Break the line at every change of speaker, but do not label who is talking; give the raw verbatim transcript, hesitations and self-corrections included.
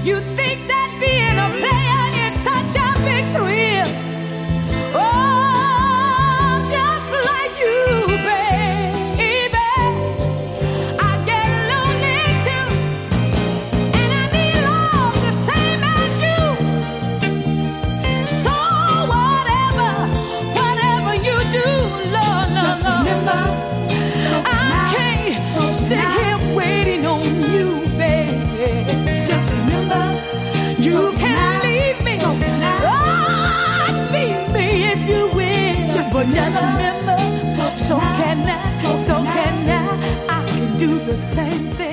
You think that being a player is such a big thrill. Oh, just like you, baby, I get lonely too, and I need love the same as you. So whatever, whatever you do, Lord, Lord,
Just remember, so
I can't
so
sit
now.
here waiting on you, baby.
Just remember,
You
so
can
now,
leave me,
so now.
oh, leave me if you will.
Just
But just
remember,
remember,
so
so
now,
can I,
so
so
now.
can I. I can do the same thing.